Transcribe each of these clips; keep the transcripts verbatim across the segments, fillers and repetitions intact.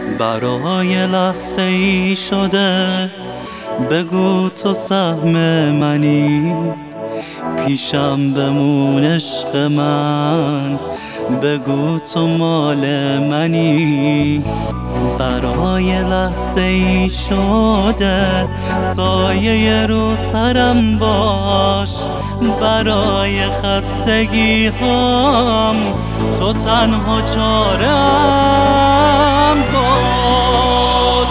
برای لحظه ای شده بگو تو سهم منی، پیشم بمون عشق من، بگو تو مال منی. برای لحظه ای شده سایه رو سرم باش، برای خستگی هم تو تنها چاره‌ام باش.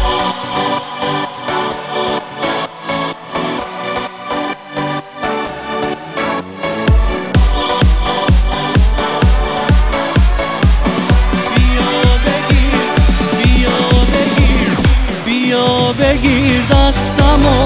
بیا بگیر دستمو،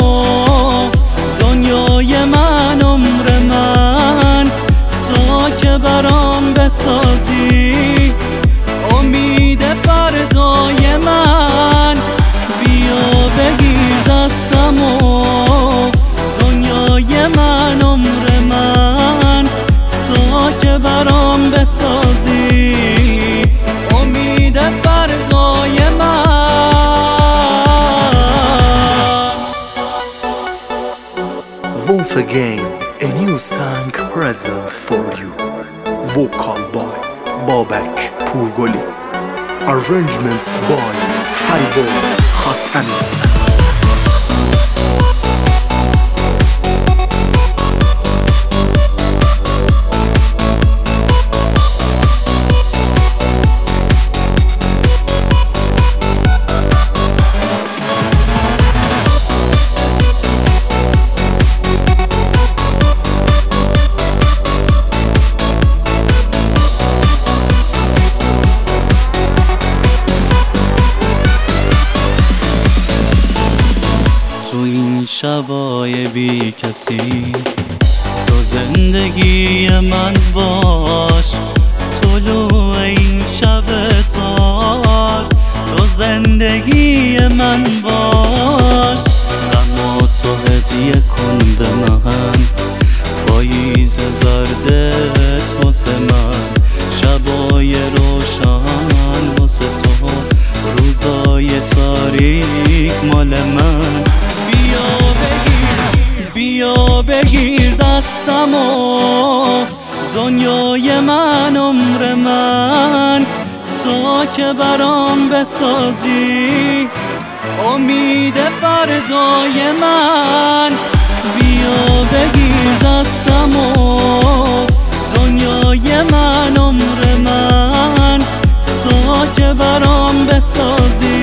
دنیای من، عمر من، تا که برام بسازی امید فردای من. بیا بگیر دستمو، دنیای من، عمر من، تا که برام بسازی امید فردای من. Once again, a new song present for you. Vocal by Babak Purgoli. Arrangements by Faiboz Khatami. تو این شبای بی کسی تو زندگی من باش، طلوع این شب تار تو زندگی من باش. غم تو هدیه کن به من، پاییز زردت واسه من، شبای روشن واسه تو، روزای تاریک مال من. بیا بگیر بیا بگیر دستمو، دنیای من، عمر من، تا که برام بسازی امید فردای من. بیا بگیر دستمو، دنیای من، عمر من، تا که برام بسازی